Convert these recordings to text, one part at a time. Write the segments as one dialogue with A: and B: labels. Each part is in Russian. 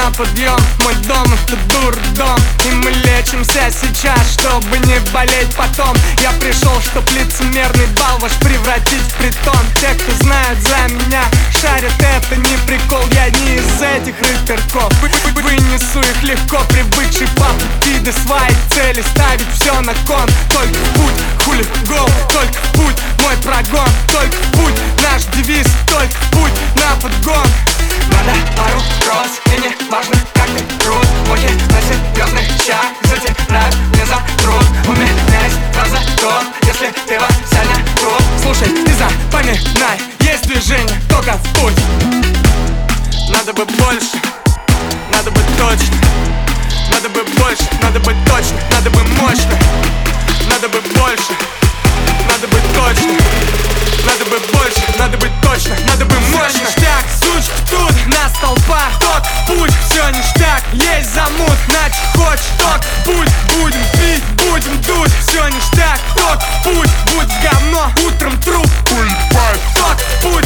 A: на подъем. Мой дом — это дурдом, и мы лечимся сейчас, чтобы не болеть потом. Я пришел, чтоб лицемерный бал ваш превратить в притон. Те, кто знают за меня, шарят, это не прикол. Я не из этих рыцарьков, вынесу их легко, привыкший по пути до своих целей ставить все на кон. Только в путь, хули гол, только в путь мой прогон, только в путь наш девиз, только в путь на подгон. Надо пару роз, и не важно, как ты крут. Мухи на серьезных щах затирают мне за труд. У меня есть фраза «то», если ты Васяня труд. Слушай, ты запоминай, есть движение, только в путь. Надо бы больше, надо бы точно. Надо бы больше, надо бы точно, надо бы мощно. Надо бы больше, надо бы точно. Надо бы больше, надо бы точно, надо бы мощно. Ништяк, сучки тут, на столпа, ток в путь, все ништяк. Есть замут, значит хочешь ток в путь. Будем пить, будем дуть, все ништяк. Ток в путь, будь говно, утром труп. Ток в путь.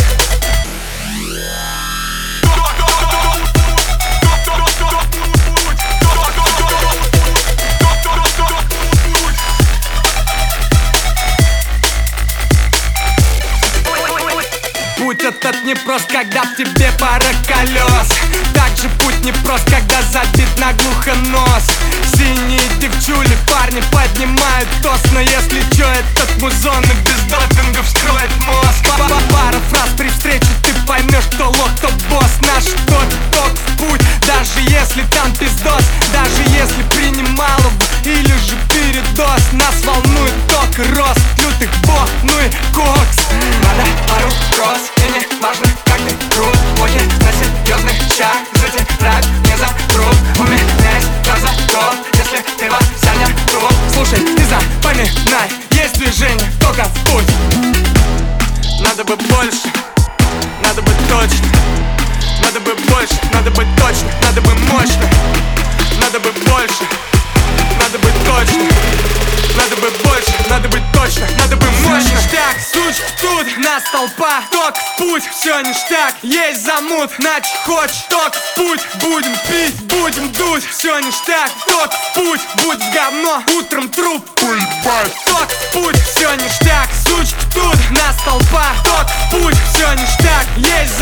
A: Путь этот не прост, когда в тебе пара колес. Также путь не прост, когда забит наглухо нос. Синие девчули, парни поднимают тост. Но если чё, этот музон и без допинга вскроет мозг. Пара фраз при встрече, ты поймешь, кто лох, кто босс. Наш ток в путь, даже если там пиздос. Даже если принимал его или же передоз. Нас волнует ток и рост лютых бог, ну и кокс. Надо пару роз, и не важно, как ты крут. Мухи на серьезных щах затирают мне за труд. У меня есть фраза «то», если ты Васяня труд. Слушай, ты запоминай, есть движение, только в путь. Надо бы больше, надо бы точно. Надо бы больше, надо бы точно, надо бы мощно. Надо бы больше, надо бы точно. Надо бы больше, надо быть точно, надо бы мощно. Ништяк, сучки тут, на столпа, ток в путь, все ништяк. Есть замут, значит хочешь ток в путь. Будем пить, будем дуть, все ништяк. Ток в путь, будь говно, утром труп. Ток в путь, все ништяк. Сучки тут, на столпа, ток в путь, все ништяк. Есть